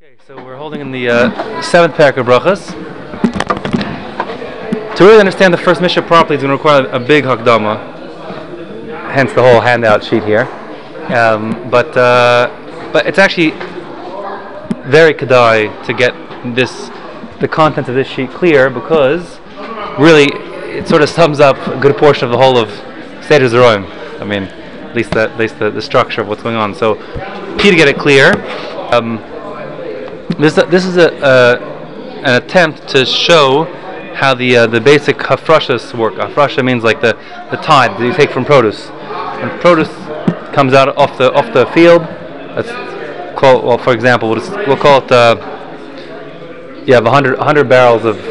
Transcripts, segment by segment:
Okay, so we're holding in the seventh parak of brachas. To really understand the first Mishnah properly is going to require a big hakdama, hence the whole handout sheet here. But it's actually very kedai to get the content of this sheet clear, because really it sort of sums up a good portion of the whole of Seder Zeroim. I mean, at least the structure of what's going on. So, key to get it clear. This is an attempt to show how the basic hafrashas work. Hafrasha means like the tithe that you take from produce. When produce comes out off the field, let's call, well, for example, we'll call it you have 100 barrels of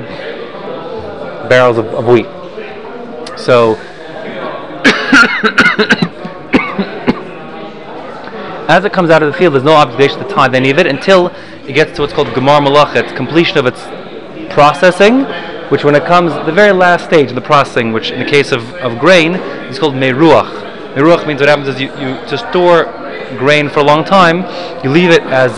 wheat. So as it comes out of the field, there's no obligation to tithe any of it until it gets to what's called Gemar Malachet, completion of its processing, which when it comes the very last stage of the processing, which in the case of grain is called Meruach. Meruach means what happens is you to store grain for a long time, you leave it as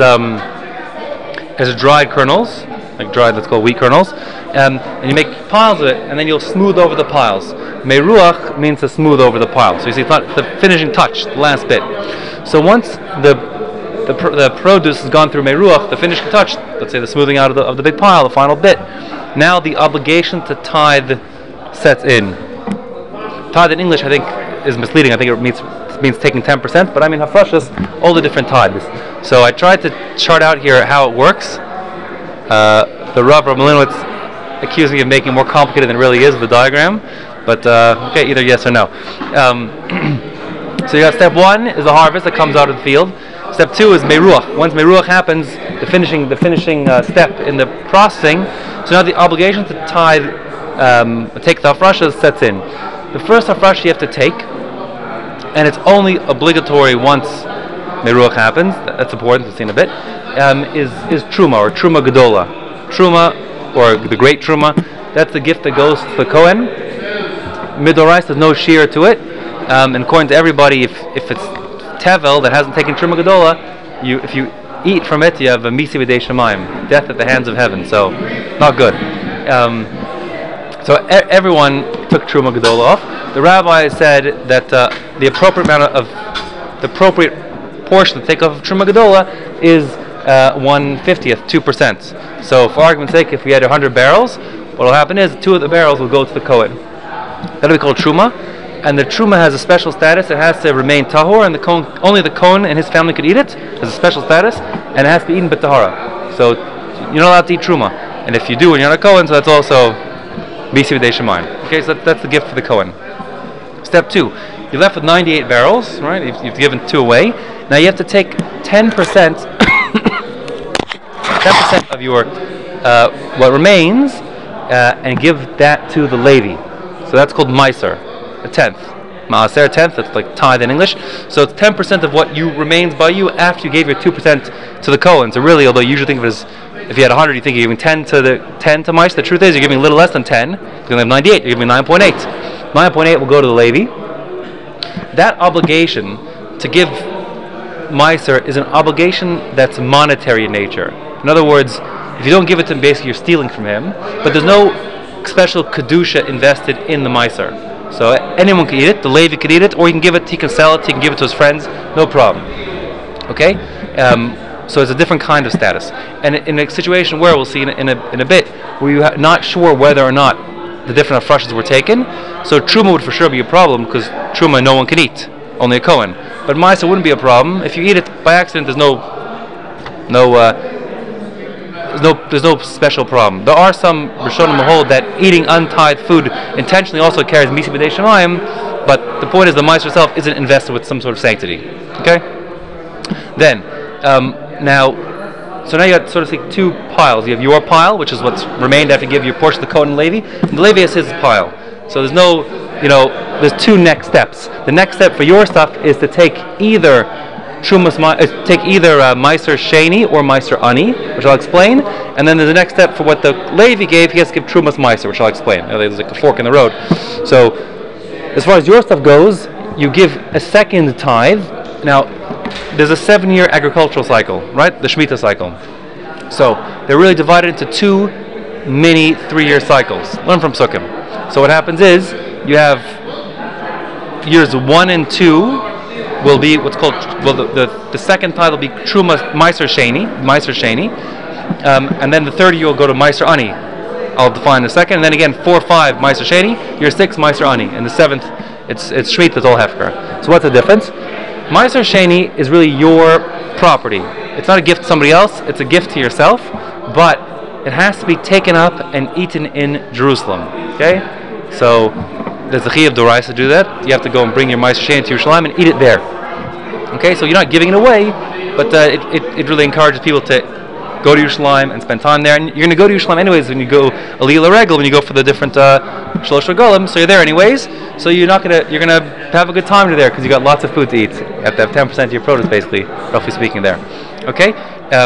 dried kernels, let's call wheat kernels, and you make piles of it, and then you'll smooth over the piles. Meruach means to smooth over the piles. So you see, it's not the finishing touch, the last bit. So once the produce has gone through Meruach, the finishing touch, let's say the smoothing out of the big pile, the final bit, now the obligation to tithe sets in. Tithe in English, I think, is misleading. I think it means taking 10%, but I mean hafrashas, all the different tithes. So I tried to chart out here how it works. The Rav Malinowitz accused me of making it more complicated than it really is with the diagram, but okay, either yes or no. So you got step one is the harvest that comes out of the field. Step two is meruach. Once meruach happens, the finishing step in the processing. So now the obligation to tithe, take the hafrashas sets in. The first hafrasha you have to take, and it's only obligatory once meruach happens. That's important to see in a bit. Is truma or truma gedola. Truma, or the great truma. That's the gift that goes to the Kohen. Midorais, there's no shear to it. And according to everybody, if it's tevel that hasn't taken truma gedola, if you eat from it, you have a misi b'dei shamayim, death at the hands of heaven. So, not good. So everyone took truma gedola off. The rabbi said that the appropriate portion to take off of truma gedola is 1/50th, 2%. So, for argument's sake, if we had 100 barrels, what will happen is 2 of the barrels will go to the Kohen. That'll be called truma. And the truma has a special status. It has to remain tahor, and only the Kohen and his family could eat it. It has a special status, and it has to be eaten b'tahara. So you're not allowed to eat truma. And if you do, when you're not a Kohen, so that's also misi b'dei shamayim. Okay, so that's the gift for the Kohen. Step two, you're left with 98 barrels, right? You've given 2 away. Now you have to take 10% of your what remains and give that to the Levi. So that's called meiser. A tenth. Maaser, a tenth, that's like tithe in English. So it's 10% of what remains by you after you gave your 2% to the Kohen. So really, although you usually think of it as, if you had 100, you think you're giving 10 to Maish. The truth is, you're giving a little less than 10. You're going to have 98, you're giving 9.8. 9.8 will go to the Levi. That obligation to give Maiser is an obligation that's monetary in nature. In other words, if you don't give it to him, basically you're stealing from him. But there's no special kedusha invested in the Maiser. So anyone can eat it. The Levi could eat it, or he can sell it. He can give it to his friends, no problem. Okay, so it's a different kind of status. And in a situation where we'll see in a bit, where you're not sure whether or not the different hafrashas were taken, so truma would for sure be a problem, because truma no one can eat, only a Kohen. But ma'aser wouldn't be a problem. If you eat it by accident, there's no special problem. There are some Rishonim who hold that eating untithed food intentionally also carries misi b'dei shamayim, but the point is the meiser itself isn't invested with some sort of sanctity. Okay? Then, so now you got sort of like 2 piles. You have your pile, which is what's remained after you give your portion to the Kohen and Levi, and the Levi has his pile. So there's no, there's 2 next steps. The next step for your stuff is to take either Meiser Sheni or Meiser Ani, which I'll explain, and then there's the next step for what the Levi gave. He has to give Trumas Meiser, which I'll explain. There's like a fork in the road. So, as far as your stuff goes, you give a second tithe Now, there's a 7-year agricultural cycle, right? The Shemitah cycle. So they're really divided into 2 mini 3-year cycles. Learn from Sukkim. So what happens is you have years 1 and 2 will be what's called, well, the second tithe will be Truma Meiser Sheni, and then the third year will go to Meiser Ani. I'll define in a second, and then again 4, 5 Meiser Sheni, year 6 Meiser Ani, and the 7th it's Shemitah, it's all Hefker. So what's the difference? Meiser Sheni is really your property. It's not a gift to somebody else, it's a gift to yourself, but it has to be taken up and eaten in Jerusalem. Okay? So there's the Chiyuv Doraisa to do that. You have to go and bring your Meiser Sheni to Yerushalayim and eat it there. Okay, so you're not giving it away, but it really encourages people to go to Yerushalayim and spend time there. And you're going to go to Yerushalayim anyways when you go Aliyah Regel, when you go for the different Shalosh Regalim, so you're there anyways. So you're going to have a good time there because you got lots of food to eat. You have to have 10% of your produce, basically, roughly speaking, there. Okay.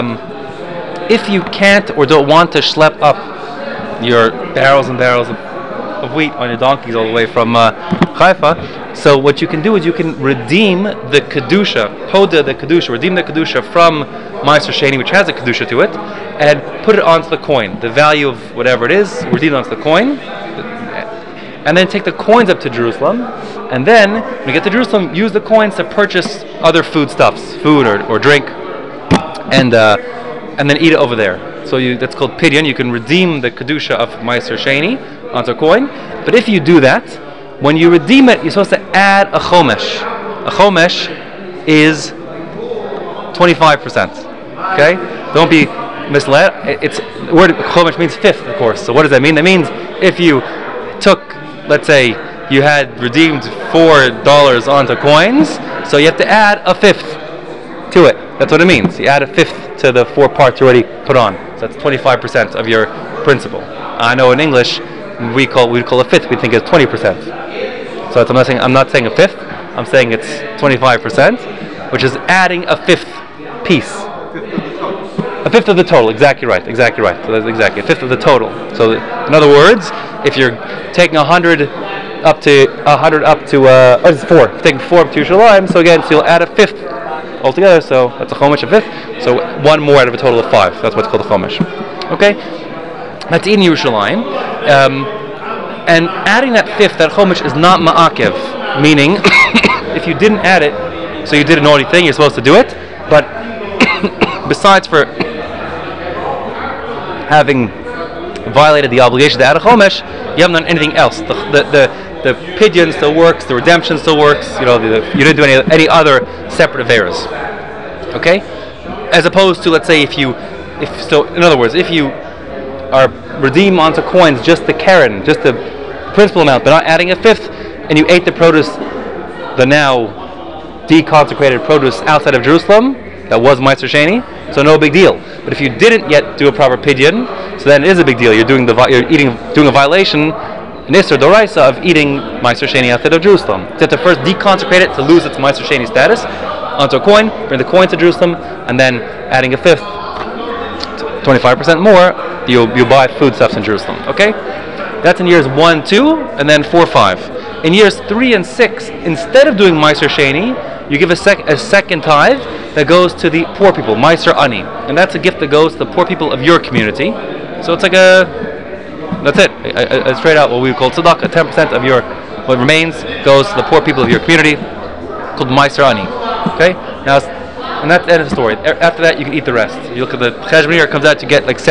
If you can't or don't want to schlep up your barrels and barrels of wheat on your donkeys all the way from Haifa, so what you can do is you can redeem the Kedusha, redeem the Kedusha from Meiser Sheni, which has a Kedusha to it, and put it onto the coin. The value of whatever it is, redeem it onto the coin, and then take the coins up to Jerusalem, and then, when you get to Jerusalem, use the coins to purchase other foodstuffs, food or drink, and then eat it over there. So that's called Pidyon. You can redeem the Kedusha of Meiser Sheni onto a coin, but if you do that, when you redeem it, you're supposed to add a chomesh. A chomesh is 25%. Okay? Don't be misled. The word chomesh means fifth, of course. So what does that mean? That means if you took, let's say, you had redeemed $4 onto coins, so you have to add a fifth to it. That's what it means. You add a fifth to the 4 parts you already put on. So that's 25% of your principal. I know in English, we'd call a fifth, we think it's 20%. So I'm not saying a fifth, I'm saying it's 25%, which is adding a fifth piece. A fifth of the total, exactly right. So that's exactly a fifth of the total. So in other words, if you're taking 100 up to it's 4. If you're taking 4 up to Yerushalayim, so again, so you'll add a fifth altogether, so that's a chomesh, a fifth. So 1 more out of a total of 5. That's what's called a chomesh. Okay? That's in Yerushalayim. And adding that fifth, that chomesh, is not ma'akev, meaning if you didn't add it, so you did a naughty thing, you're supposed to do it, but besides for having violated the obligation to add a chomesh, you haven't done anything else. The pidyon still works, the redemption still works, you didn't do any other separate averas. Okay? As opposed to, let's say, in other words, if you are redeem onto coins just the keren, just the principal amount, but not adding a fifth, and you ate the produce, the now deconsecrated produce outside of Jerusalem, that was Meiser Sheni, so no big deal. But if you didn't yet do a proper pidyon, so then it is a big deal. You're doing a violation, an Isser Doraisa, of eating Meiser Sheni outside of Jerusalem. You have to first deconsecrate it to lose its Meiser Sheni status onto a coin, bring the coin to Jerusalem, and then adding a fifth, 25% more, you'll buy foodstuffs in Jerusalem. Okay? That's in years 1, 2, and then 4, 5. In years 3 and 6, instead of doing Meiser Sheni, you give a second tithe that goes to the poor people, Meiser Ani. And that's a gift that goes to the poor people of your community. So it's like that's it. Straight out what we would call tzedakah. 10% of what remains goes to the poor people of your community, called Meiser Ani. Okay? Now, and that's the end of the story. After that, you can eat the rest. You look at the cheshbon here, it comes out to get like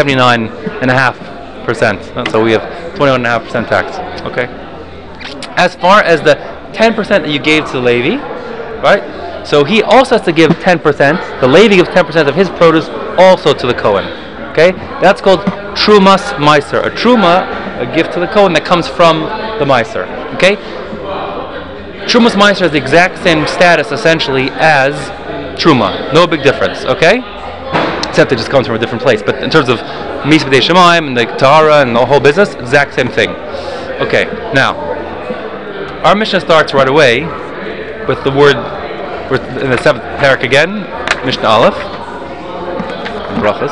79.5%. So we have 21.5% tax. Okay? As far as the 10% that you gave to the Levi, right? So he also has to give 10%. The Levi gives 10% of his produce also to the Kohen. Okay? That's called Trumas Meiser. A Truma, a gift to the Kohen that comes from the Meiser. Okay? Trumas Meiser has the exact same status essentially as Truma. No big difference. Okay? Except it just comes from a different place. But in terms of Misbeh B'dei Shemaim and the Tahara and the whole business, exact same thing. Okay, now, our Mishnah starts right away with the word, in the 7th parak again, Mishnah Aleph, Brachas.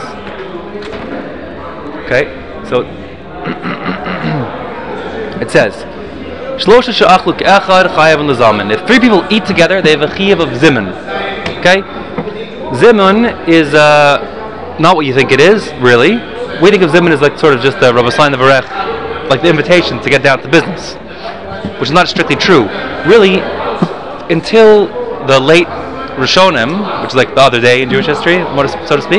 Okay, so it says, if 3 people eat together, they have a chiyuv of zimun. Okay? Zimun is not what you think it is, really. We think of Zimun as like sort of just the Rabbi Sain the Varech, like the invitation to get down to business, which is not strictly true. Really, until the late Rishonim, which is like the other day in Jewish history, so to speak,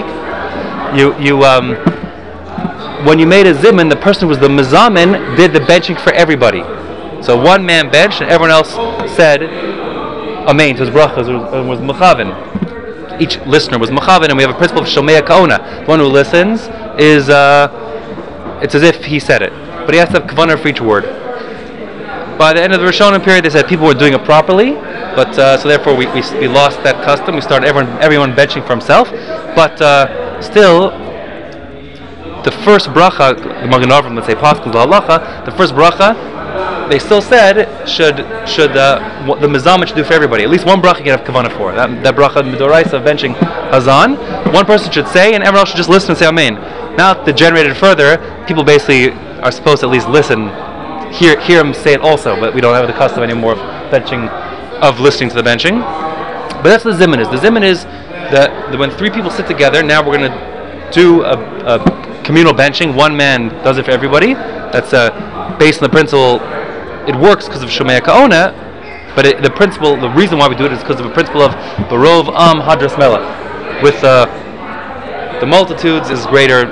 when you made a Zimun, the person who was the Mizamin did the benching for everybody. So one man benched and everyone else said Amen to his brachas, was Mechaven. Each listener was Mechaven, and we have a principle of Shomea Kaona. The one who listens is, it's as if he said it. But he has to have Kavanah for each word. By the end of the Rishonim period, they said people were doing it properly, but so therefore we lost that custom. We started everyone benching for himself. But still, the first bracha, the Magen Avraham, let's say, Paschal Halacha, the first bracha, they still said what the Mizamin should do for everybody. At least one bracha you can have kavanah for. That bracha midoraisa of benching Hazan, one person should say, and everyone else should just listen and say Amen. Now degenerated further, people basically are supposed to at least listen, hear him say it also, but we don't have the custom anymore of benching, of listening to the benching. But that's what the Zimun is. The Zimun is that when three people sit together, now we're going to do a communal benching. One man does it for everybody. That's based on the principle. It works because of Shomea Kaona, but the reason why we do it is because of a principle of Barov Am Hadras Melech. With the multitudes is greater.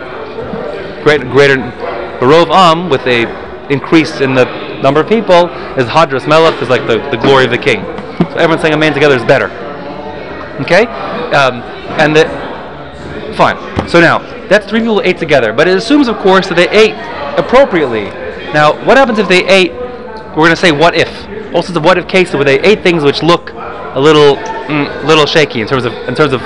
Barov Am, with a increase in the number of people, is Hadras Melech, is like the glory of the king. So everyone saying Amen together is better. Okay, fine. So now that's three people who ate together, but it assumes, of course, that they ate appropriately. Now, what happens if they ate? We're going to say what if. All sorts of what if cases where they ate things which look a little shaky in terms of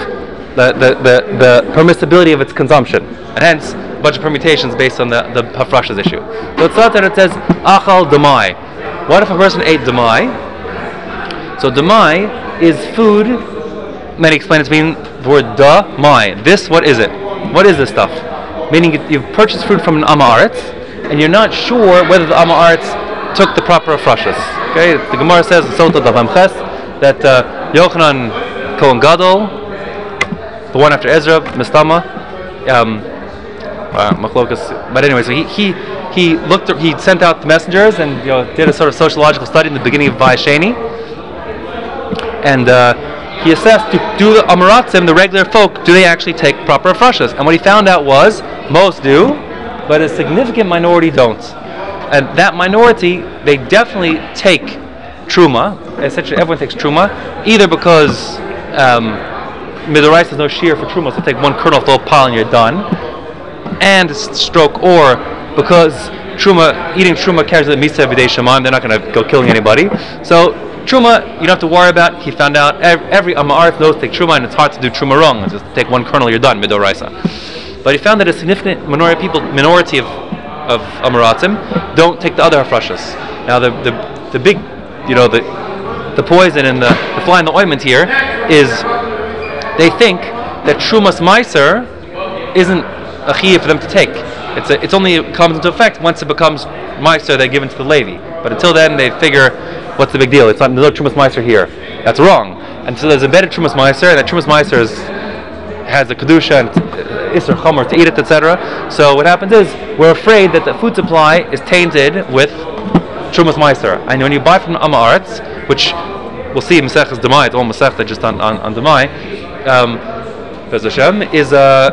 the permissibility of its consumption, and hence a bunch of permutations based on the hafrashas issue. So it's not that it says achal damai. What if a person ate damai? So damai is food. Many explain it to mean the word damai. This, what is it? What is this stuff? Meaning you've purchased food from an Amaretz, and you're not sure whether the Amaretz took the proper hafrashas. Okay, the Gemara says in Sota Davam Ches that Yochanan Kohen Gadol, the one after Ezra, Mistama, Machlokas. But anyway, so he sent out the messengers and did a sort of sociological study in the beginning of Vayesheni, and he assessed, do the Amaratzim, the regular folk, do they actually take proper hafrashas? And what he found out was most do, but a significant minority don't. And that minority, they definitely take truma. Essentially, everyone takes truma, either because midoraisa has no shear for truma, so take one kernel off the whole pile and you're done, and stroke, or because eating truma carries the misa everyday shemaim, they're not going to go killing anybody. So truma, you don't have to worry about. He found out every Amaretz knows to take truma, and it's hard to do truma wrong. Just take one kernel, you're done, midoraisa. But he found that a significant minority of Amaratzim don't take the other hafrashas. Now the big, the poison and the fly in the ointment here is they think that Trumas Meiser isn't a chiyuv for them to take. It's only comes into effect once it becomes Meiser, they're given to the Levi. But until then, they figure, what's the big deal? There's no Trumas Meiser here. That's wrong. And so there's embedded Trumas Meiser, and that Trumas Meiser has the kedusha and Isser Chomer to eat it, etc. So what happens is, we're afraid that the food supply is tainted with Trumas Meiser. And when you buy from Amaretz, which we'll see in Masechtas Demai, it's all Masechta just on Demai, Bez Hashem, is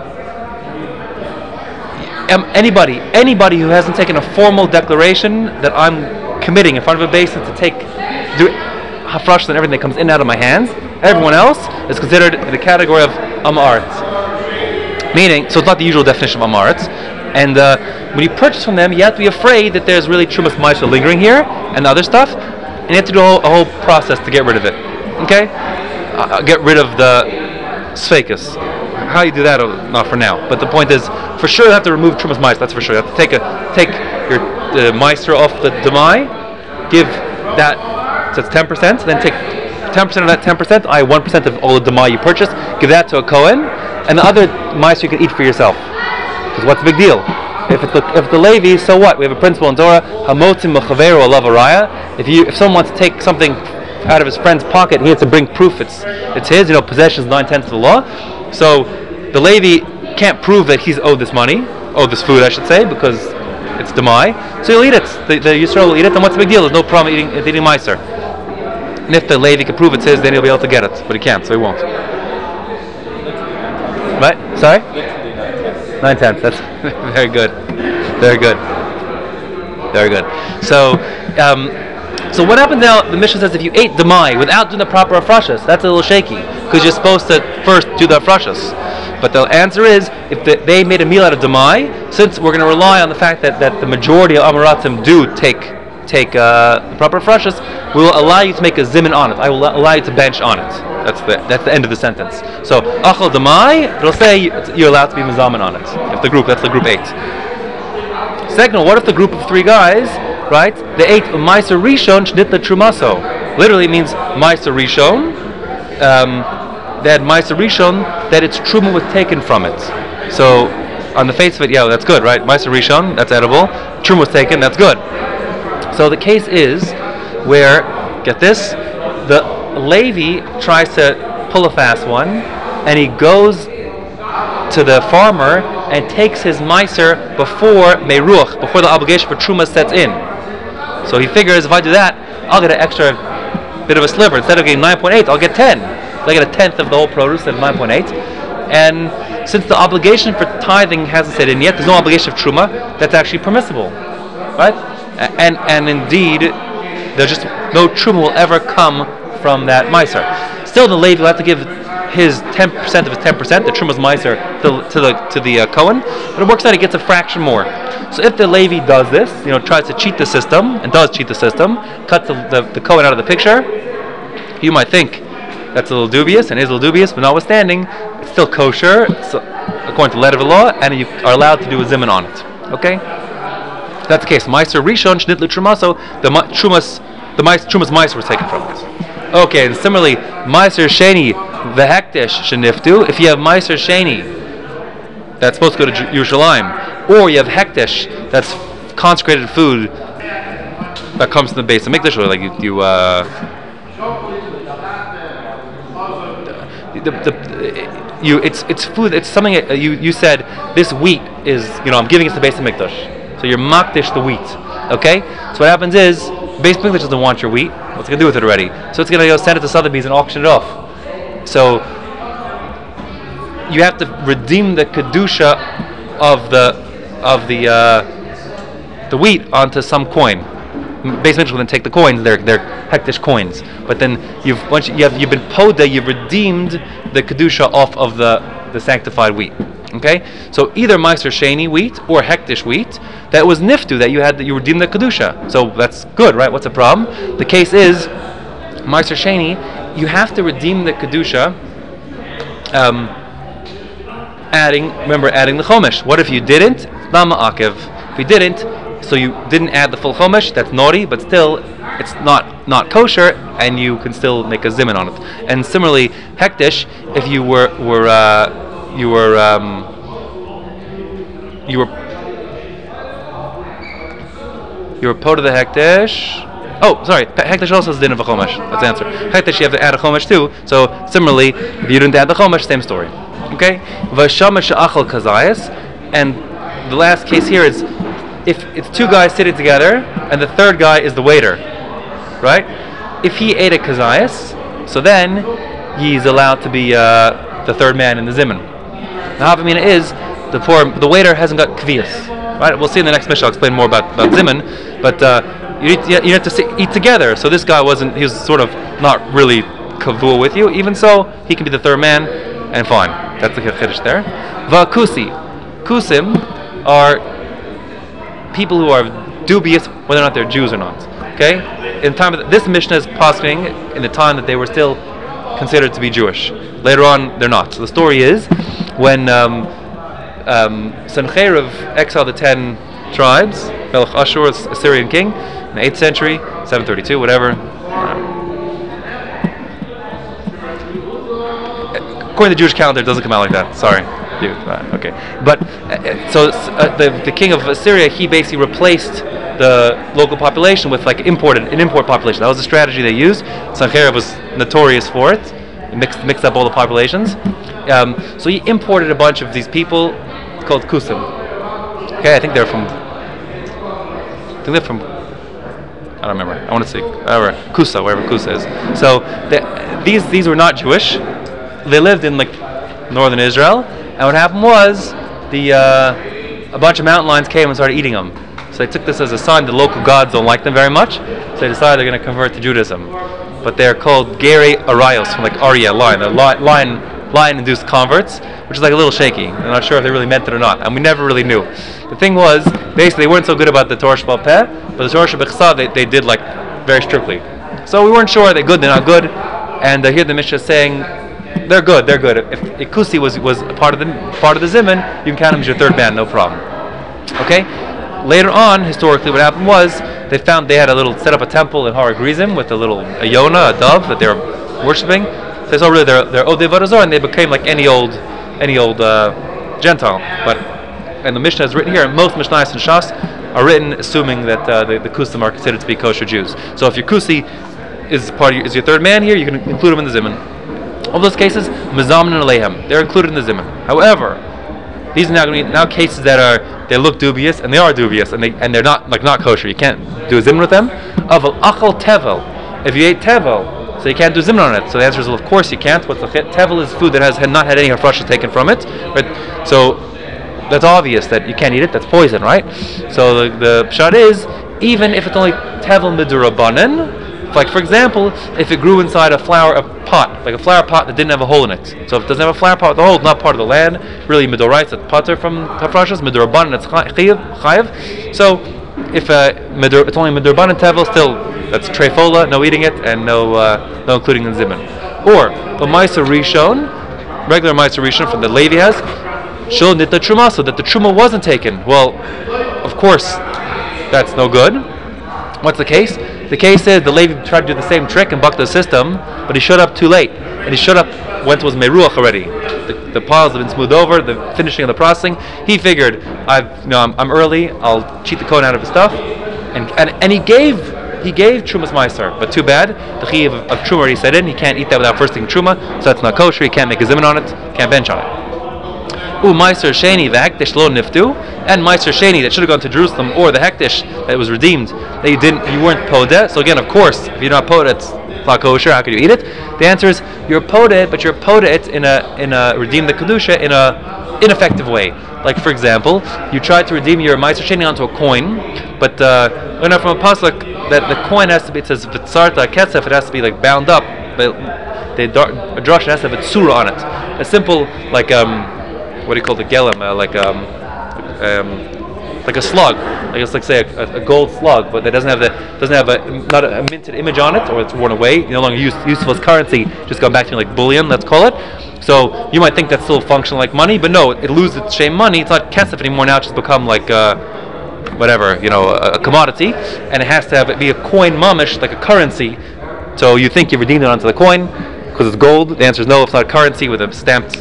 anybody who hasn't taken a formal declaration that I'm committing in front of a basin to do hafrashas and everything that comes in and out of my hands, everyone else is considered in the category of Amaretz. Meaning, so it's not the usual definition of Amaretz. And when you purchase from them, you have to be afraid that there's really Trumas Meiser lingering here and other stuff, and you have to do a whole process to get rid of it. Okay? Get rid of the Sfekas. How you do that, not for now. But the point is, for sure you have to remove Trumas Meiser, that's for sure. You have to take your Meiser off the Demai, give that, so it's 10%, then take 10% of that 10%, 1% of all the Demai you purchased, give that to a Kohen, and the other Meiser you can eat for yourself. Because what's the big deal? If the Levi, so what? We have a principle in Torah, Hamotzim Mechaveru Alav Araya. If someone wants to take something out of his friend's pocket. He had to bring proof it's his. Possession is 9/10 of the law. So the Levi can't prove that he's owed this money, owed this food, I should say, because it's demai. So he'll eat it. The Yisrael will eat it. Then what's the big deal? There's no problem eating Meiser. And if the Levi can prove it's his, then he'll be able to get it. But he can't, so he won't. Right? Sorry? 9/10. That's very good. Very good. Very good. So what happens now? The Mishnah says if you ate demai without doing the proper afrashas, that's a little shaky because you're supposed to first do the afrashas. But the answer is if they made a meal out of demai, since we're going to rely on the fact that the majority of Amaratim do take the proper afrashas, we will allow you to make a zimun on it. I will allow you to bench on it. That's the end of the sentence. So achal demai, it'll say you're allowed to be mazaman on it. If that's the group 8. Second, what if the group of 3 guys, right? They ate Meiser Rishon Shnitla Trumaso. Literally means Meiser Rishon. They had Meiser Rishon that its truma was taken from it. So on the face of it, yeah, that's good, right? Meiser Rishon, that's edible. Truma was taken, that's good. So the case is where, get this, the Levi tries to pull a fast one, and he goes to the farmer and takes his Meiser before Meiruch, before the obligation for Truma sets in. So he figures if I do that, I'll get an extra bit of a sliver. Instead of getting 9.8, I'll get 10. So I get a tenth of the whole produce of 9.8. And since the obligation for tithing hasn't set in yet, there's no obligation of Truma, that's actually permissible. Right? And indeed, there's just no Truma will ever come from that Meiser. Still, the Levi will have to give his 10% of his 10%, the Truma's Meiser, to the Kohen, but it works out he gets a fraction more. So if the Levi does this, tries to cheat the system, and does cheat the system, cuts the Kohen out of the picture, you might think that's a little dubious, and is a little dubious, but notwithstanding, it's still kosher, according to the letter of the law, and you are allowed to do a zimun on it. Okay? So that's the case. Meiser Rishon Shnitlu Trumaso, the Truma's Meiser was taken from it. Okay, and similarly, Meiser Sheni Vehektish Sheniftu. If you have Meiser Sheni, that's supposed to go to Yerushalayim, or you have Hektish, that's consecrated food that comes from the base of Mikdash, or like it's food. It's something you said. This wheat is I'm giving it to the base of Mikdash. So you're makdish the wheat. Okay. So what happens is base of Mikdash doesn't want your wheat. What's it gonna do with it already? So it's gonna go send it to Sotheby's and auction it off. So you have to redeem the kedusha of the wheat onto some coin. Base Mikdash will then take the coins; they're hektish coins. But then you've been poda, you've redeemed the kedusha off of the sanctified wheat. Okay, so either Meiser Sheni wheat or hektish wheat that was niftu that you redeemed the kedusha. So that's good, right? What's the problem? The case is Meiser Sheni, you have to redeem the kedusha. Adding the chomesh. What if you didn't? Lama akev. If you didn't, so you didn't add the full chomesh, that's naughty, but still it's not kosher, and you can still make a zimun on it. And similarly, hektish, if you were po to the hektish. Oh, sorry. Hektish also has din of a chomesh. That's the answer. Hektish, you have to add a chomesh too. So similarly, if you didn't add the chomesh, same story. Okay. V'shamash achal kazayas, and the last case here is if it's 2 guys sitting together and the third guy is the waiter, right? If he ate a kazayas, so then he's allowed to be the third man in the zimun. Now, Havamina is the waiter hasn't got kvias, right? We'll see in the next Mishnah. I'll explain more about zimun, but you have to eat together. So this guy he was sort of not really kavua with you. Even so, he can be the third man, and fine. That's the chiddush there. Va'kusi, kusim are people who are dubious whether or not they're Jews or not. Okay, in the time of this Mishnah is passing in the time that they were still considered to be Jewish. Later on, they're not. So the story is when Sennacherib exiled the 10 tribes, Melech Ashur, Assyrian king, in the 8th century, 732, whatever. According to the Jewish calendar, it doesn't come out like that. Sorry. Okay. But so the king of Assyria, he basically replaced the local population with like an import population. That was the strategy they used. Sancherib was notorious for it. He mixed up all the populations. So he imported a bunch of these people called Kusim. Okay, I think they're from. I don't remember. I want to say Kusa, wherever Kusa is. So these were not Jewish. They lived in like northern Israel, and what happened was a bunch of mountain lions came and started eating them. So they took this as a sign the local gods don't like them very much. So they decided they're going to convert to Judaism. But they're called Geri Arayos, from like Arya, lion. They're lion-induced converts, which is like a little shaky. I'm not sure if they really meant it or not, and we never really knew. The thing was, basically, they weren't so good about the Torah Shebal Peh, but the Torah Shebechsa they did like very strictly. So we weren't sure they're good, they're not good, and here the Mishnah is saying they're good. If Ikusi was part of the Zimun, you can count him as your third man, no problem. Okay. Later on, historically, what happened was they had set up a temple in Har Grizim with a Yonah, a dove that they were worshiping. So they saw really they're Odei Varazor, and they became like any old Gentile. And the Mishnah is written here, and most Mishnayos and Shas are written assuming that the Kusim are considered to be kosher Jews. So if your Kusi is your third man here, you can include him in the Zimun. All those cases, Mazamin and Alehem, they're included in the Zimun. However, these are now going to be cases that they look dubious, and they are dubious, and they're not kosher. You can't do a zimun with them. Aval achal tevel. If you ate tevel, so you can't do zimun on it. So the answer is, well, of course you can't. What's the tevel is food that has not had any hafrasha taken from it. Right? So that's obvious that you can't eat it. That's poison, right? So the pshat is, even if it's only tevel midurabanan, like for example, if it grew inside a flower pot that didn't have a hole in it. So if it doesn't have a flower pot with a hole, it's not part of the land. Really, midorais, it's pater from hafrashas. Midurabanan, it's chayiv. So if it's only midurabanan tevel, still that's trefola, no eating it, and no including in zimun. Or the ma'aser rishon, regular ma'aser rishon from the Levi has shul nitna truma, so that the truma wasn't taken. Well, of course, that's no good. What's the case? The case is the Levi tried to do the same trick and buck the system, but he showed up too late. And he showed up when it was meruach already. The piles have been smoothed over, the finishing of the processing. He figured, I'm early, I'll cheat the Kohen out of his stuff. And he gave Trumas Meiser, but too bad, the Chiyav of Truma already set in, he can't eat that without first thing Truma, so that's not kosher, he can't make a zimun on it, can't bench on it. Meiser Sheni, the Hektish Lo Niftu, and Meiser Sheni that should have gone to Jerusalem, or the Hektish that was redeemed, that you weren't podeh. So again, of course, if you're not podeh, it's not kosher. How could you eat it? The answer is you're podeh, but you're podeh it in a redeem the kedusha in a ineffective way. Like for example, you tried to redeem your Meiser Sheni onto a coin, but from a pasuk that the coin has to be, it says v'tzarta kesef, it has to be like bound up, but the drasha has to have a tzura on it. A simple like what do you call the gelem? Like a slug. I guess like say a gold slug, but that doesn't have not a minted image on it, or it's worn away. No longer useful as currency. Just gone back to like bullion, let's call it. So you might think that's still functional like money, but no, it loses its shame money. It's not kesef anymore now. It's just become like a commodity, and it has to be a coin mamish, like a currency. So you think you redeemed it onto the coin because it's gold. The answer is no. It's not a currency with a stamped,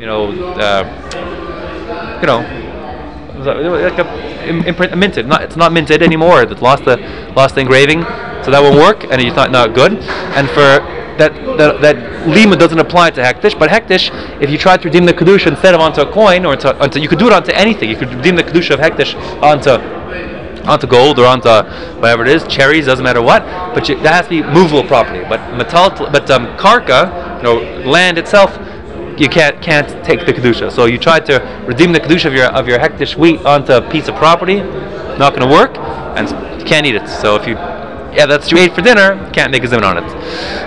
like a imprint, minted. It's not minted anymore. It's lost the engraving, so that won't work, and it's not good. And for that lima doesn't apply to hektish, but hektish, if you try to redeem the kedusha instead of onto a coin or onto you could do it onto anything. You could redeem the kedusha of hektish onto gold or onto whatever it is, cherries, doesn't matter what. But that has to be movable property. But karka, land itself, you can't take the kedusha. So you try to redeem the kedusha of your hektish wheat onto a piece of property, not going to work, and you can't eat it. So if that's what you ate for dinner, you can't make a zimun on it.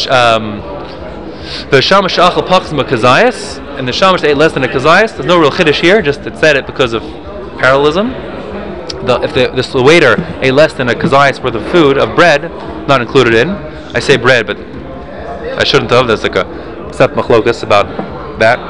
The shamash achal pachs makazayas, and the shamash ate less than a kazayas. There's no real chiddush here. Just it said it because of parallelism. If the waiter ate less than a kazayas worth of food of bread, not included in. I say bread, but I shouldn't have. There's like a set machlokas about that.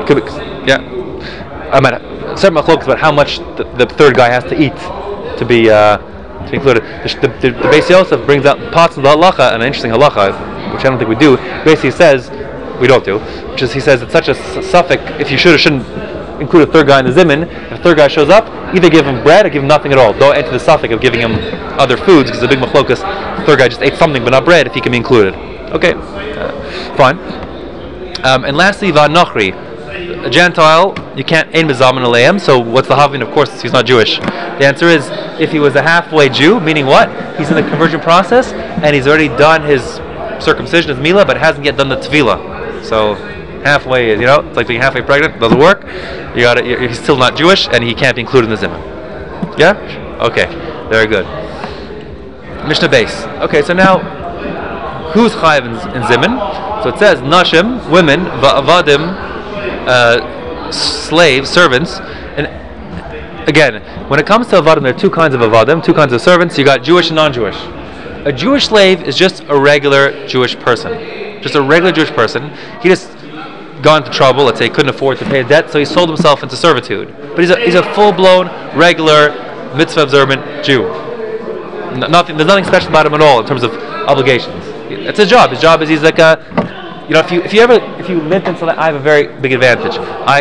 I'm at set machlokas about how much the third guy has to eat to be included. The Beis Yosef brings out parts of the halacha, an interesting halacha, which I don't think we do. Basically says we don't do, which is he says it's such a suffix if you should or shouldn't include a third guy in the zimun. If a third guy shows up, either give him bread or give him nothing at all. Don't enter the suffix of giving him other foods, because the big machlokas, the third guy just ate something but not bread, if he can be included. Okay, fine. And lastly, va'nochri. A Gentile, you can't ein bezamen aleim. So what's the havin? Of course, he's not Jewish. The answer is, if he was a halfway Jew, meaning what? He's in the conversion process and he's already done his circumcision, his milah, but hasn't yet done the tevilah. So halfway, it's like being halfway pregnant. Doesn't work. He's still not Jewish, and he can't be included in the zimun. Yeah? Okay. Very good. Mishnah base. Okay, so now, who's chayiv in zimun? So it says nashim, women, va'avadim, slaves, servants. And again, when it comes to avadim, there are two kinds of avadim, two kinds of servants. You got Jewish and non-Jewish. A Jewish slave is just a regular Jewish person. Just a regular Jewish person. He just got into trouble, let's say he couldn't afford to pay a debt, so he sold himself into servitude. But he's a full-blown, regular, mitzvah-observant Jew. There's nothing special about him at all in terms of obligations. It's his job. His job is he's like a... if you lived in South Africa, I have a very big advantage.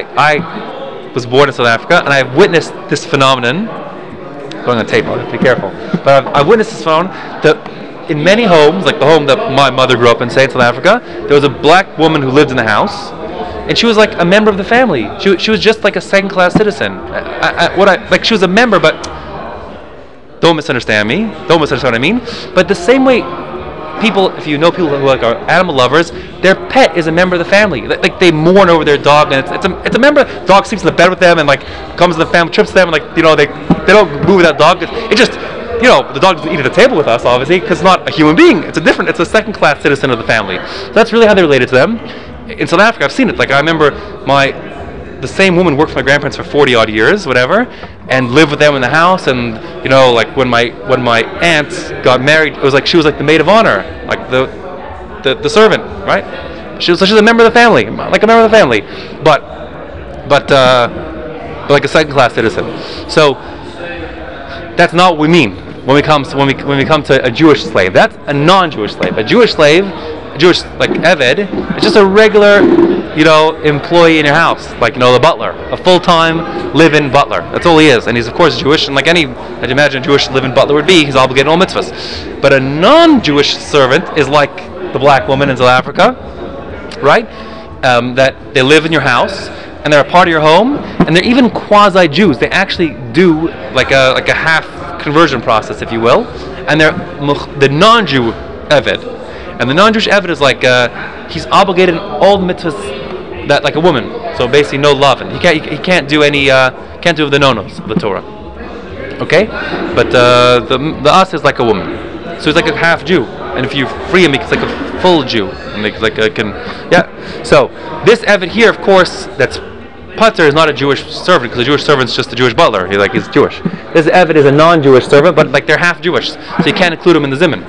I was born in South Africa, and I've witnessed this phenomenon. Going on tape, I have to be careful. But I've witnessed this phenomenon that in many homes, like the home that my mother grew up in, say in South Africa, there was a black woman who lived in the house, and she was like a member of the family. She was just like a second-class citizen. She was a member, but don't misunderstand me. Don't misunderstand what I mean. But the same way. People, if you know people who are animal lovers, their pet is a member of the family. Like they mourn over their dog, and it's a member. Dog sleeps in the bed with them, and like comes in the family, trips to them, and they don't move with that dog. It just the dog doesn't eat at the table with us, obviously, because it's not a human being. It's a second-class citizen of the family. So that's really how they related to them. In South Africa, I've seen it. Like I remember the same woman worked for my grandparents for 40 odd years, whatever, and lived with them in the house. And like when my aunt got married, it was like she was like the maid of honor, like the servant, right? She's a member of the family, like a member of the family, but like a second-class citizen. So that's not what we mean when we come to a Jewish slave. That's a non-Jewish slave. A Jewish slave, Jewish like Eved, is just a regular employee in your house, like the butler, a full-time live-in butler. That's all he is, and he's of course Jewish, and like I'd imagine a Jewish live-in butler would be, he's obligated to all mitzvahs. But a non-Jewish servant is like the black woman in South Africa, right? That they live in your house, and they're a part of your home, and they're even quasi-Jews. They actually do like a half conversion process, if you will, and they're the non-Jew Eved. And the non-Jewish Eved is like he's obligated in all the mitzvahs that like a woman. So basically, no love, and he can't do any can't do the no-nos of the Torah. Okay, but the us is like a woman, so he's like a half Jew. And if you free him, he's like a full Jew, and So this Eved here, of course, that's Pater is not a Jewish servant, because a Jewish servant is just a Jewish butler. He's Jewish. This Eved is a non-Jewish servant, but like they're half Jewish, so you can't include him in the zimun.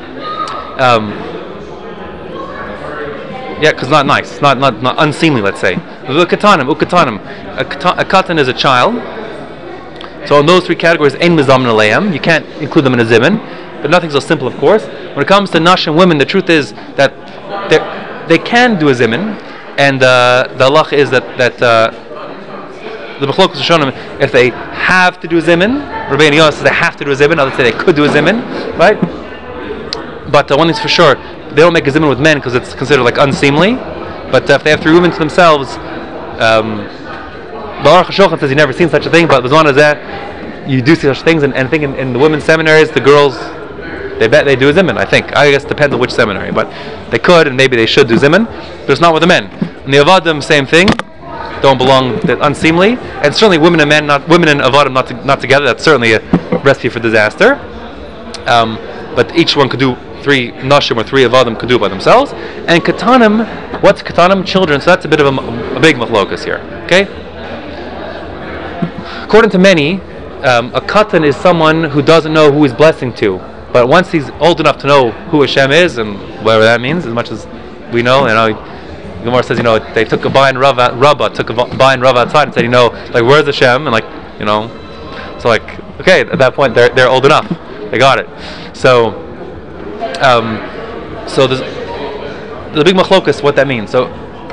Because not nice, not unseemly, let's say. Ukatanim. A katan is a child. So in those three categories, ein mezamen aleim, you can't include them in a zimun, but nothing so simple, of course. When it comes to nashim, women, the truth is that they can do a zimun, and the halach is that the Bechlokas Rishonim, if they have to do a zimun, Rabbi Yonah says they have to do a zimun, others say they could do a zimun, right? But one thing's for sure, they don't make a zimun with men because it's considered like unseemly. But if they have three women to themselves, the Aruch HaShulchan says you've never seen such a thing, but B'zman Hazeh, you do see such things, and I think in the women's seminaries, the girls, they bet they do a zimun, I think. I guess it depends on which seminary, but they could, and maybe they should do zimun, but it's not with the men. And the Avadim, same thing, don't belong, they're unseemly, and certainly women and Avadim not together, that's certainly a recipe for disaster. But each one could do three nashim or three avadim could do it by themselves. And katanim, what's katanim? Children. So that's a bit of a big machlokas here. Okay. According to many, a katan is someone who doesn't know who he's blessing to, but once he's old enough to know who Hashem is and whatever that means, as much as we know, Gemara says, they took a Bayin Rabbah, took a Bayin Rabbah outside and said, like, where's Hashem? And so like, okay, at that point they're old enough, they got it. So there's the big machlokas, what that means. So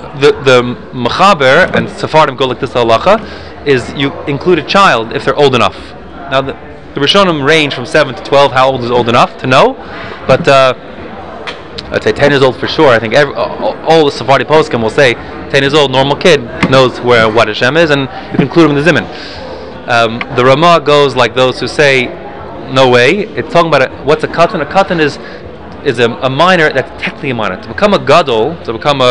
the Mechaber and Sephardim go like this halacha, is you include a child if they're old enough. Now the Rishonim range from 7 to 12, how old is old enough to know, but I'd say 10 years old for sure. I think all the Sephardi poskim will say 10 years old, normal kid, knows where what Hashem is, and you can include him in the Zimun. The Ramah goes like those who say, no way. It's talking about what's a katan. A katan is a minor that's technically a minor. To become a gadol, to become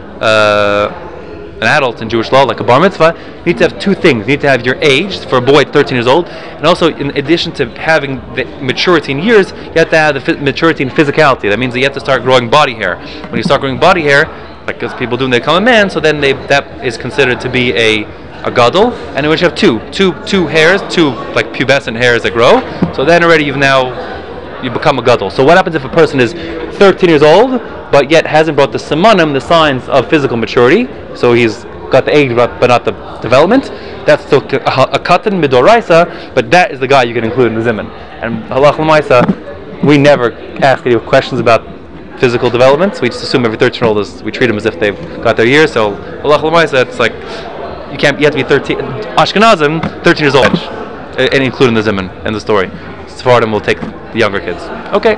an adult in Jewish law, like a bar mitzvah, you need to have two things. You need to have your age, for a boy at 13 years old, and also in addition to having the maturity in years, you have to have the maturity in physicality. That means that you have to start growing body hair. When you start growing body hair, like as people do when they become a man, so then that is considered to be a gadol, and in which you have two hairs, two like pubescent hairs that grow, so then already you become a gadol. So what happens if a person is 13 years old but yet hasn't brought the simanim, the signs of physical maturity, so he's got the age but not the development? That's still a katan midoraisa, but that is the guy you can include in the zimun. And halach l'maisa, we never ask any questions about physical development, so we just assume every 13-year-old we treat them as if they've got their years. So halach l'maisa, it's like you have to be 13. Ashkenazim, 13 years old, and include in the zimun and the story. Sephardim will take the younger kids. Okay,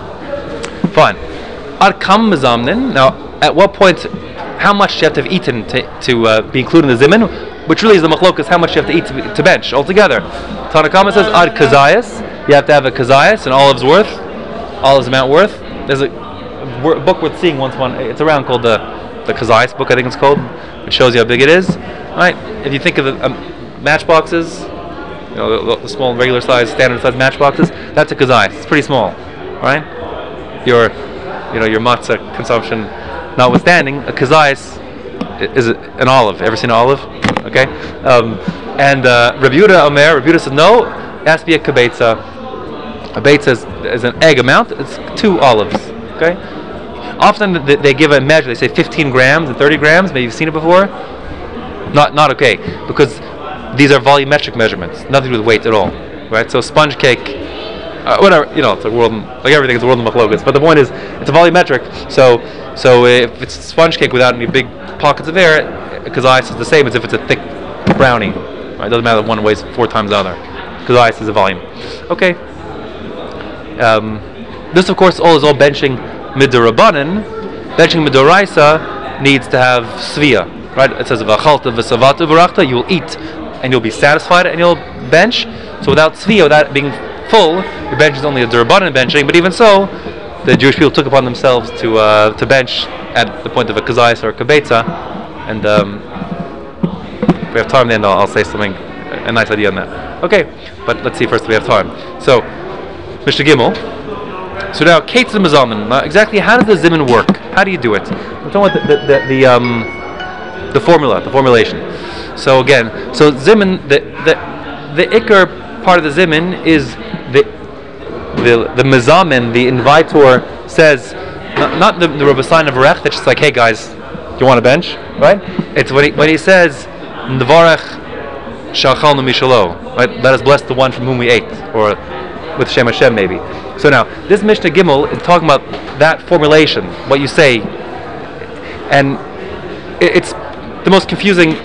fine. Ad kam mezamnin. Now, at what point, how much do you have to have eaten to be included in the zimun? Which really is the machlokas, how much you have to eat to bench altogether. Tanakama says ad kazayas. You have to have a kazayas, an olive's worth, olive's amount worth. There's a book worth seeing once. It's around called the Kazayas book, I think it's called. It shows you how big it is. All right. If you think of the matchboxes, the small, regular size, standard size matchboxes, that's a kazayas. It's pretty small. All right. Your matzah consumption notwithstanding, a kazayas is an olive. Ever seen an olive? Okay. And Rabbi Yehuda says no. It has to be a kibetza. A beitza is an egg amount. It's 2 olives. Okay. Often they give a measure. They say 15 grams and 30 grams. Maybe you've seen it before. Not okay, because these are volumetric measurements. Nothing to do with weight at all. Right. So sponge cake, whatever. It's a world, like everything is a world of machlokas. But the point is, it's a volumetric. So if it's sponge cake without any big pockets of air, kazayas is the same as if it's a thick brownie. Right. It doesn't matter that one weighs 4 times the other. Kazayas is a volume. Okay. This, of course, is all benching midorabanan. Benching midoraisa needs to have svia, right? It says v'achalta v'savata v'rachta. You will eat and you'll be satisfied and you'll bench. So without svia, without being full, your bench is only a durabanan benching. But even so, the Jewish people took upon themselves to bench at the point of a kazayas or a kibetza. And if we have time, then I'll say something, a nice idea on that. Okay, but let's see first if we have time. So, Mishnah Gimel. So now, Kate's the Mazaman. Exactly how does the Zimun work? How do you do it? I'm talking about the formula, the formulation. So again, Zimun, the Iker part of the Zimun is the Mazaman, the invitor says, not the Rabbi Sign of Varech, that's just like, hey guys, do you want a bench? Right? It's when he says, Nevarech Shachalnu Mishalo, right? Let us bless the one from whom we ate, or with Shem Hashem maybe. So now, this Mishnah Gimel is talking about that formulation, what you say, and it's the most confusingly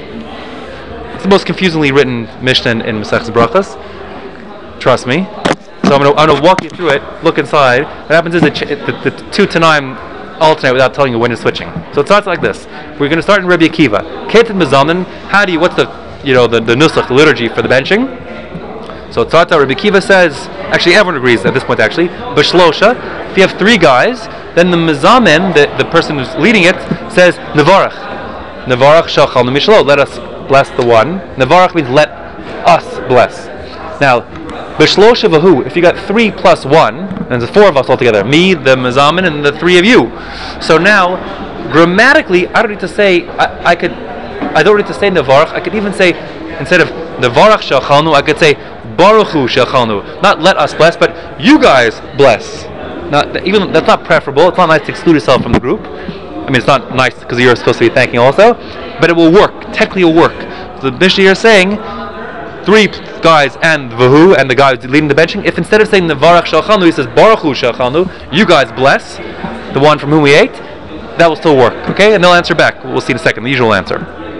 written Mishnah in Masechtas Brachos. Trust me. So I'm going to walk you through it, look inside. What happens is the 2 Tanaim alternate without telling you when you're switching. So it starts like this. We're going to start in Rabbi Akiva. Ketet Mazanin, what's the nusach, the liturgy for the benching? So it starts out, Rabbi Akiva says, actually everyone agrees at this point actually, B'shlosha, if you have 3 guys, then the Mazamen, the person who's leading it, says, Nevarach Shachalnu Mishalo, let us bless the one. Nevarach means let us bless. Now, B'shlosha v'hu, if you got 3 plus 1, and there's 4 of us altogether, me, the Mazamen, and the 3 of you. So now, grammatically, I don't need to say, I don't need to say Nevarach, I could even say, instead of Nevarach Shachalnu, I could say, Baruch Hu Shachalnu, not let us bless, but you guys bless. Even that's not preferable. It's not nice to exclude yourself from the group. I mean, it's not nice because you're supposed to be thanking also, but it will work. Technically, it will work. So the Mishnah here is saying 3 guys and Vahu and the guy who's leading the benching. If instead of saying Nevarach Shachalnu, he says Baruch Hu Shachalnu, you guys bless the one from whom we ate, that will still work. Okay, and they'll answer back. We'll see in a second. The usual answer.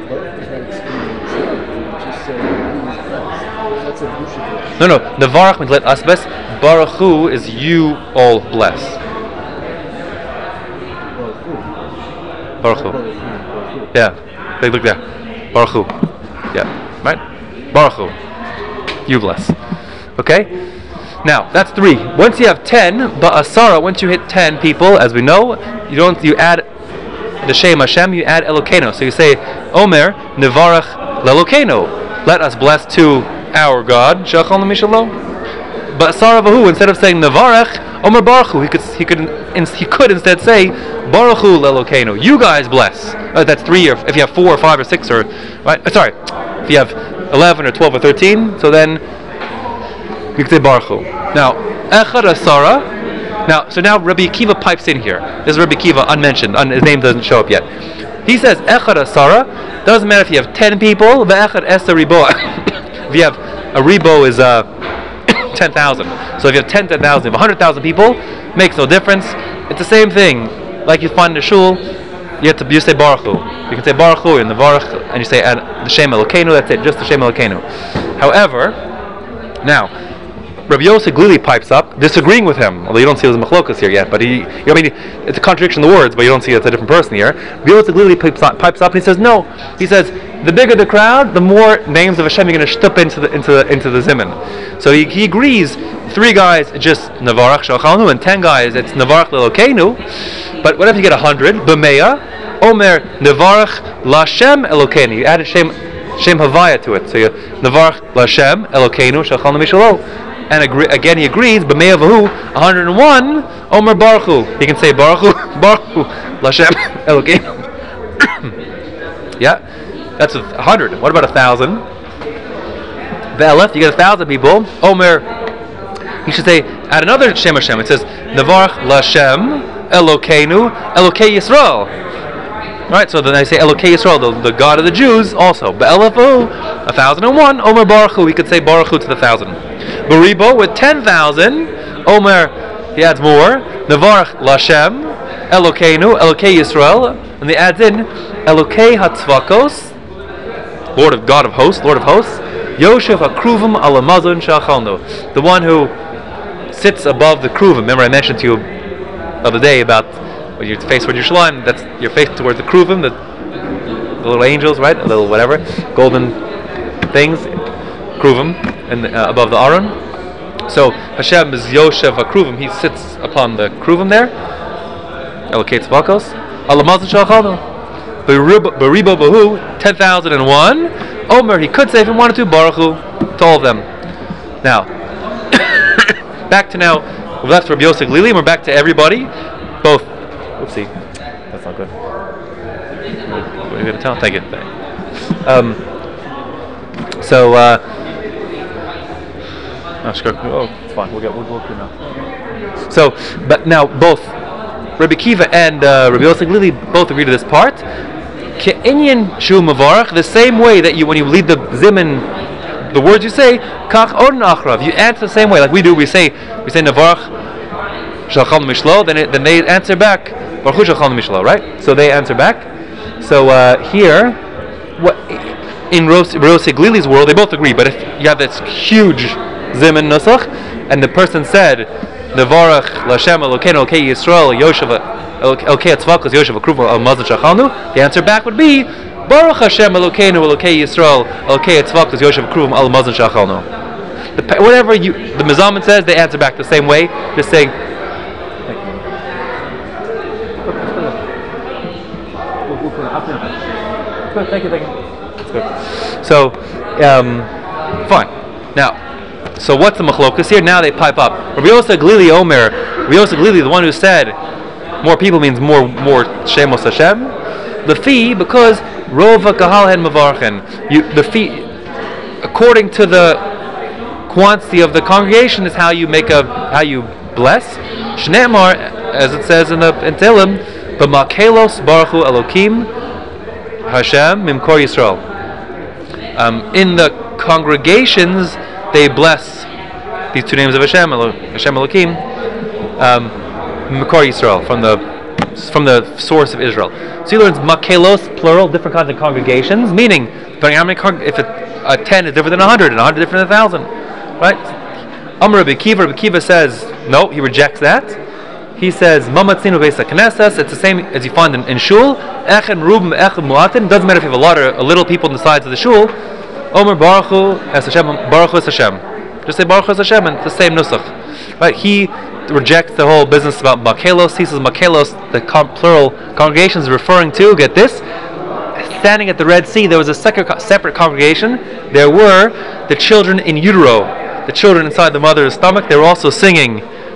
No. Nevarach means let us bless. Baruch Hu is you all bless. Baruch Hu. Yeah. Look there. Baruch Hu. Yeah. Right? Baruch Hu. You bless. Okay? Now, that's 3. Once you have 10, ba'asara, once you hit 10 people, as we know, you add the Shem Hashem, you add Elokeinu. So you say, Omer, Nevarach Lelokeinu. Let us bless to our God. Shachal Mishalo. Ba'asara vahu, instead of saying Nevarach, Omer Baruch Hu, he could instead say, Baruch Hu Lelokeinu. You guys bless. That's 3, or if you have 4 or 5 or 6, or right? Sorry, if you have 11 or 12 or 13, so then you can say Baruch Hu. Now, Echad Asara. Now Rabbi Akiva pipes in here. This is Rabbi Akiva, unmentioned. His name doesn't show up yet. He says Echad Asara. Doesn't matter if you have 10 people. Ve'echad Esa Ribo. If you have a Ribo is 10,000. So if you have 10,000, if you have 100,000 people, makes no difference. It's the same thing. Like you find in the shul, you say Baruch Hu. You can say Baruch Hu in the Baruch, and you say the Shem Elokeinu. That's it, just the Shem Elokeinu. However, now Rabbi Yosef Glili pipes up, disagreeing with him. Although you don't see his machlokas here yet, but it's a contradiction in the words, but you don't see it's a different person here. Rabbi Yosef Glili pipes up, and he says no. He says the bigger the crowd, the more names of Hashem you're going to shtup into the zimun. So he agrees. 3 guys just Nevarach Shalchalnu, and 10 guys it's Nevarach Lelokeinu. But what if you get 100? B'meya Omer Nevarach Lashem Elokeinu. You added Shem Havaya to it. So you Nevarach Lashem Elokeinu Shalchalnu Mishalo. And again he agrees, B'meya Vahu 101 Omer Baruch Hu. He can say Baruch Hu Lashem Elokeinu. Yeah, that's 100. What about 1,000? Ve'elef, you get 1,000 people. Omer, he should say, add another Shem Hashem. It says, Nevarach Lashem Elokeinu Elokei Yisrael. Right, so then I say Elokei Yisrael, the God of the Jews, also. Be'elef 1,001 Omer Baruch Hu. We could say Baruch Hu to the 1,000. Baribo with 10,000. Omer, he adds more. Nevarach Lashem Elokeinu Elokei Yisrael, and he adds in Elokei Hatzvakos, Lord of God of hosts, Lord of hosts. Yoshev HaKruvim Alamazon Shachalno, the one who sits above the Kruvim. Remember I mentioned to you the other day about when you face toward Yerushalayim, that's your face towards the Kruvim, the little angels, right? A little whatever, golden things, Kruvim, and above the Aron. So Hashem is Yoshev HaKruvim. He sits upon the Kruvim there. Elokei Tzvakos Alamazon Shachalno. Baribo Bahu 10,001. Omer, he could say if he wanted to, Baruch Hu, to all of them. Now, back to now, we've left Rabbi Yosef Glili, and we're back to everybody. Both, oopsie, that's not good. What are you going to tell? Thank you. Oh, it's fine, we'll through now. So, but now both Rabbi Akiva and Rabbi Yosef Glili both agree to this part. Ke'inyan shu mavarach, the same way that when you lead the zimun, the words you say, kach odin achrav, you answer the same way, like we do. We say navarach shalchalnu mishlo, then they answer back baruch hu shalchalnu mishlo, right? So they answer back. So here, in Rabbi Yosef Glili's world, they both agree. But if you have this huge zimun nusach, and the person said navarach lashem elokeinu elokei Yisrael Yoshev Elokei Tzvakos Yoshev HaKruvim Alamazon Shachalnu, the answer back would be Baruch Hashem Elokeinu Elokei Yisrael Elokei Tzvakos Yoshev HaKruvim Alamazon Shachalnu. Whatever the Mizaman says, they answer back the same way, just saying. Thank you. That's good. So, fine. Now, so what's the machlokas here? Now they pipe up. Rabbi Yosef Glili Omer, Rabbi Yosef Glili, the one who said more people means more Shemos Hashem. The fee, because Rova Kahal Hen Mavarchen. The fee, according to the quantity of the congregation, is how you bless. Shneimar, as it says in Tehillim, B'makelos Baruch Hu Elokim Hashem Mimkor Yisrael. In the congregations, they bless these two names of Hashem, Hashem Elokim. Mekor Yisrael, from the from the source of Israel. So he learns makelos, plural, different kinds of congregations, meaning depending how many if a 10 is different than 100, and 100 is different than 1,000, right? Amar Rabbi Kiva says no, he rejects that. He says mamatzinu beisa knesses. It's the same as you find in shul. Echen rubim echen muatim. Doesn't matter if you have a lot or a little people on the sides of the shul. Omer Baruch Hu es Hashem, Baruch Hu es Hashem. Just say Baruch Hu es Hashem, and it's the same nusach. Right? He rejects the whole business about makelos. He says makelos, the plural congregation is referring to, get this, standing at the Red Sea, there was a separate congregation. There were the children in utero, the children inside the mother's stomach. They were also singing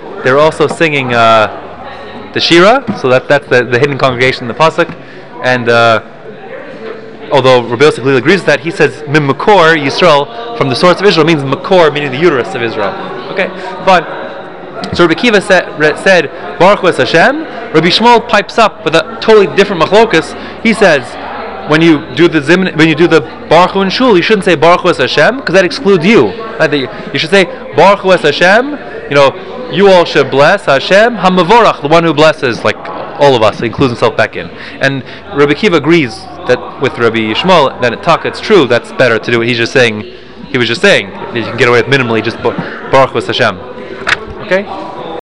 the Shira. So that's the hidden congregation in the pasuk. And although Rabbi Yosef Glil agrees with that, he says Mim Makor Yisrael, from the source of Israel, means Makor, meaning the uterus of Israel. Okay, fine. So Rabbi Kiva said Baruch Hu es Hashem. Rabbi Shmuel pipes up with a totally different machlokus. He says when you do the Baruch Hu in shul, you shouldn't say Baruch Hu es Hashem because that excludes you. You should say Baruch Hu es Hashem. You all should bless Hashem Hamavorach, the one who blesses, like all of us. He includes himself back in. And Rabbi Kiva agrees that with Rabbi Shmuel that at Taka it's true. That's better to do it. He was just saying you can get away with minimally just Baruch Hu es Hashem. Okay.